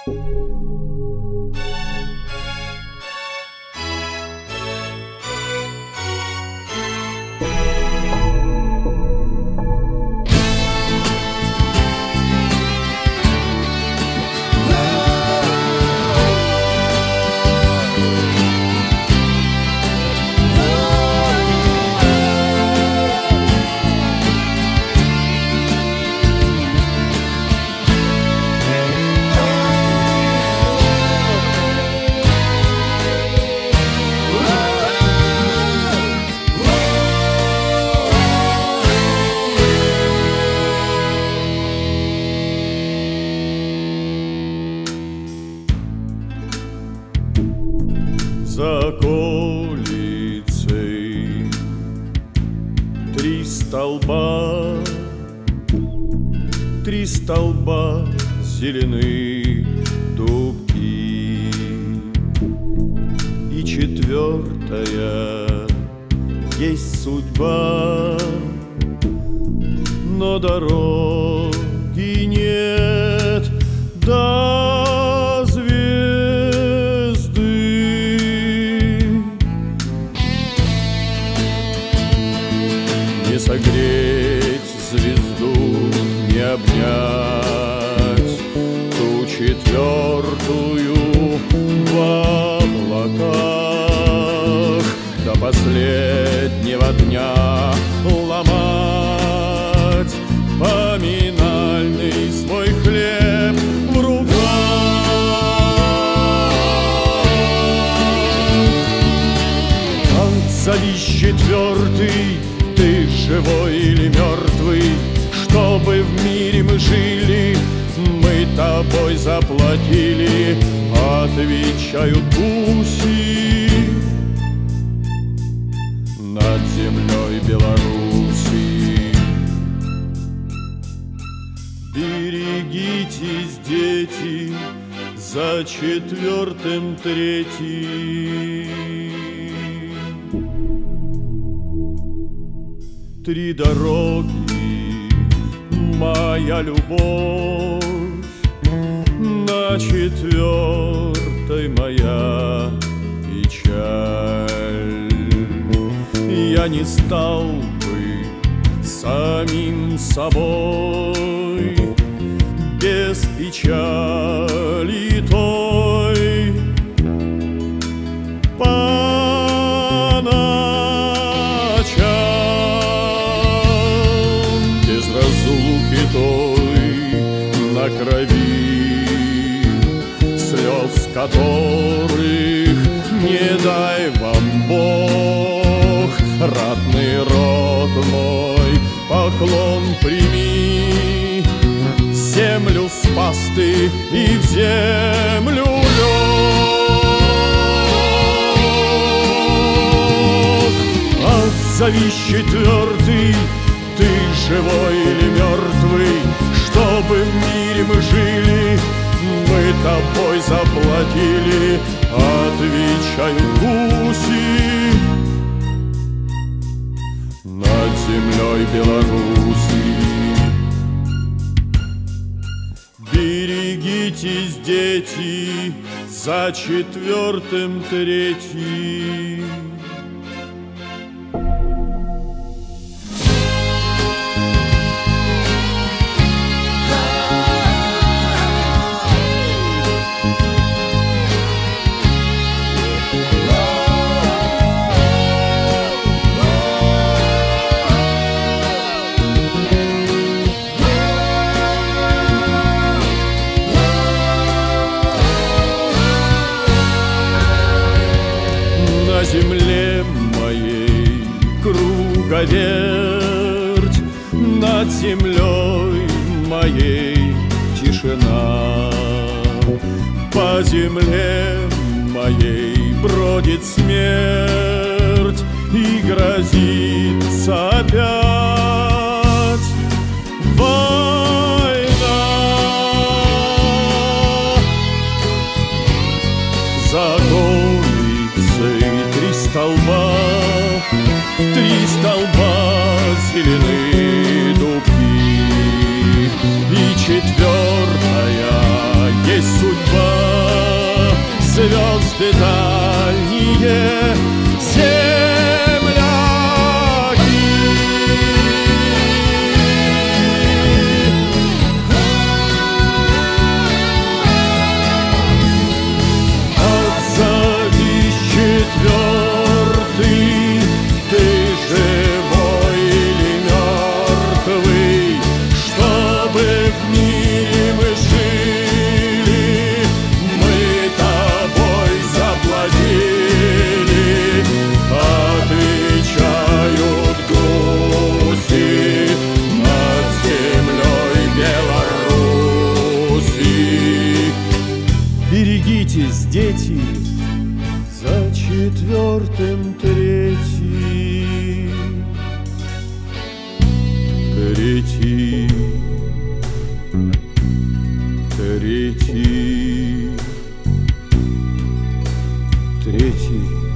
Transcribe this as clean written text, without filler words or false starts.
За околицей три столба зелены дубки, и четвертая есть судьба, но дороги нет до звезды. Не согреть звезду, не обнять ту четвертую в облаках, до последнего дня ломать поминальный свой хлеб в руках. Отзовись, четвертый, ты живой или мертвый, чтобы в мире мы жили, мы тобой заплатили, отвечают гуси над землей Беларуси. Берегитесь, дети, за четвертым третий. Три дороги, моя любовь, на четвертой моя печаль. Я не стал бы самим собой без печали той. По ночам без разлуки той на крови, слез которых не дай вам Бог, ратный род мой, поклон прими. Землю спас ты и в землю лег. Отзовись, четвертый, ты живой или мертвый, чтобы в мире мы жили, мы тобой заплатили, отвечают гуси над землей Беларуси. Берегитесь, дети, за четвертым третий. На земле моей круговерть, над землей моей тишина. По земле моей бродит смерть и грозится опять война. За три столба зелены дубки, и четвертая есть судьба, Третий